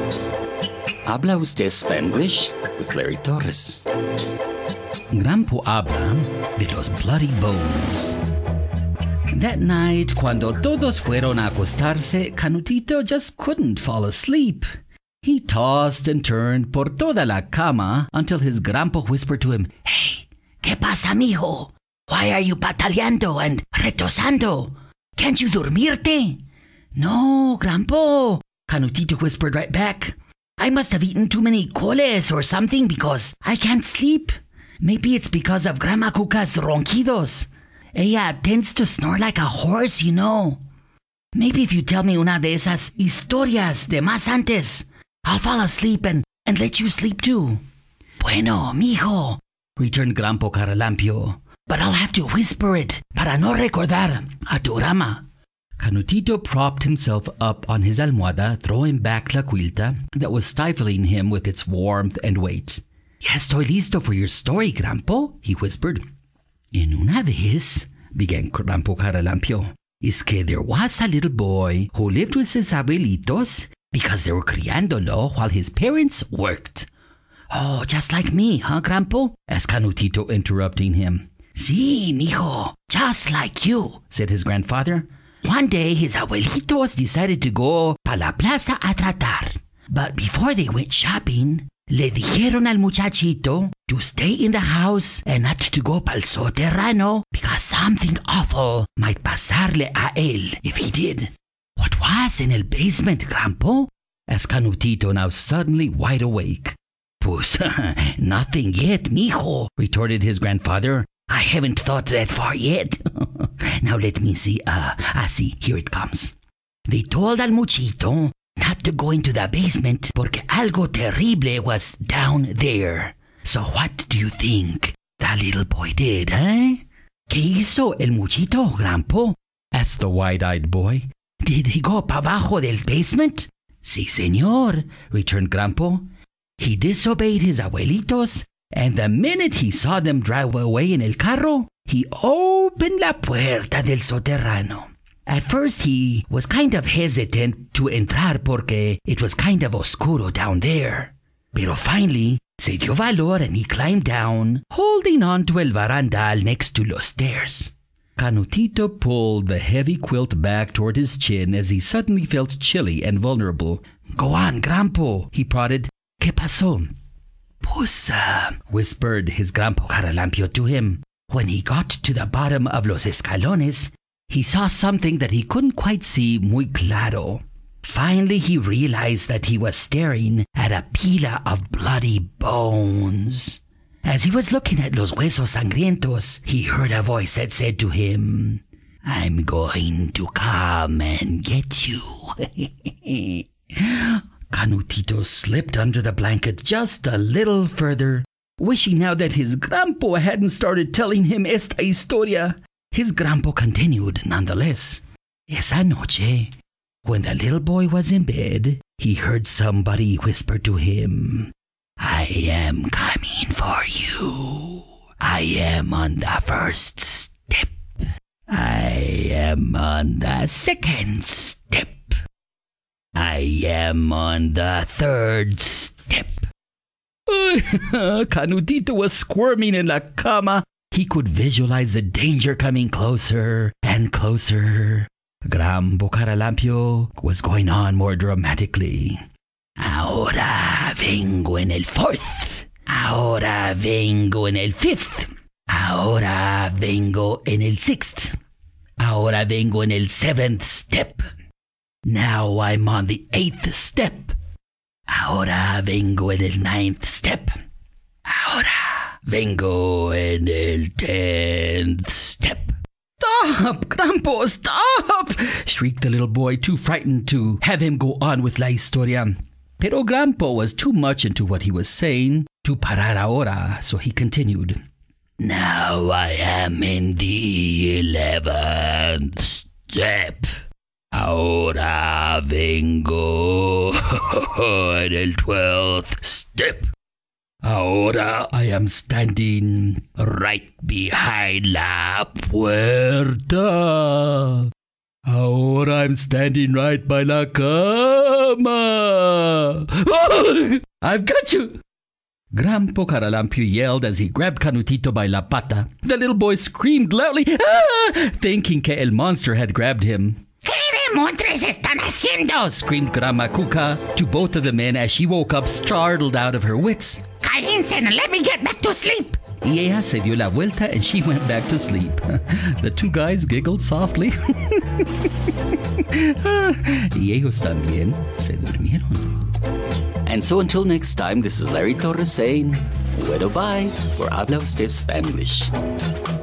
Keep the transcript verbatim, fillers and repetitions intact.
Habla usted Spanglish with Larry Torres. Grampo habla de los Bloody Bones. That night, cuando todos fueron a acostarse, Canutito just couldn't fall asleep. He tossed and turned por toda la cama until his Grampo whispered to him, "Hey, ¿qué pasa, mijo? Why are you pataleando and retosando? Can't you dormirte?" "No, Grampo," Canutito whispered right back. "I must have eaten too many coles or something because I can't sleep. Maybe it's because of Grandma Cuca's ronquidos. Ella tends to snore like a horse, you know. Maybe if you tell me una de esas historias de más antes, I'll fall asleep and, and let you sleep too." "Bueno, mijo," returned Grampo Caralampio, "but I'll have to whisper it para no recordar a tu grandma." Canutito propped himself up on his almohada, throwing back la quilta that was stifling him with its warmth and weight. "Ya estoy listo for your story, Grampo," he whispered. "En una vez," began Grampo Caralampio, "is que there was a little boy who lived with his abuelitos because they were criándolo while his parents worked." "Oh, just like me, huh, Grampo?" asked Canutito, interrupting him. "Sí, mijo, just like you," said his grandfather. "One day his abuelitos decided to go pa la plaza a tratar. But before they went shopping, le dijeron al muchachito to stay in the house and not to go pa'l soterrano because something awful might pasarle a él if he did." "What was in el basement, Grampo?" asked Canutito, now suddenly wide awake. "Pues, nothing yet, mijo," retorted his grandfather. "I haven't thought that far yet." "Now let me see. Uh, I see. Here it comes. They told al muchito not to go into the basement porque algo terrible was down there. So what do you think the little boy did, eh?" "¿Qué hizo el muchito, Grampo?" asked the wide-eyed boy. "Did he go pa' abajo del basement?" "Sí, señor," returned Grampo. "He disobeyed his abuelitos, and the minute he saw them drive away in el carro, he opened la puerta del soterrano. At first he was kind of hesitant to entrar porque it was kind of oscuro down there. Pero finally se dio valor and he climbed down, holding on to el barandal next to los stairs." Canutito pulled the heavy quilt back toward his chin as he suddenly felt chilly and vulnerable. "Go on, Grampo," he prodded. "¿Qué pasó?" "Pues, uh," whispered his Grampo Caralampio to him. "When he got to the bottom of los escalones, he saw something that he couldn't quite see muy claro. Finally, he realized that he was staring at a pila of bloody bones. As he was looking at los huesos sangrientos, he heard a voice that said to him, 'I'm going to come and get you.'" Canutito slipped under the blanket just a little further, wishing now that his Grampo hadn't started telling him esta historia. His Grampo continued nonetheless. "Esa noche, when the little boy was in bed, he heard somebody whisper to him, 'I am coming for you. I am on the first step. I am on the second step. I am on the third step.'" Canutito was squirming in la cama. He could visualize the danger coming closer and closer. Grampo Caralampio was going on more dramatically. "Ahora vengo en el fourth. Ahora vengo en el fifth. Ahora vengo en el sixth. Ahora vengo en el seventh step. Now I'm on the eighth step. Ahora vengo en el ninth step. Ahora vengo en el tenth step." "Stop, Grampo, stop!" shrieked the little boy, too frightened to have him go on with la historia. Pero Grampo was too much into what he was saying to parar ahora, so he continued. "Now I am in the eleventh step. Ahora vengo en el twelfth step. Ahora I am standing right behind la puerta. Ahora I'm standing right by la cama. Oh, I've got you! Grampo Caralampio yelled as he grabbed Canutito by la pata. The little boy screamed loudly, ah! Thinking que el monster had grabbed him. ¿Qué demontres están haciendo? Screamed Grandma Cuca to both of the men as she woke up startled out of her wits. Cállense and let me get back to sleep. Y ella se dio la vuelta and she went back to sleep. The two guys giggled softly. Y ellos también se durmieron. And so until next time, this is Larry Torres saying, bueno bye, for Habla Usted Spanglish.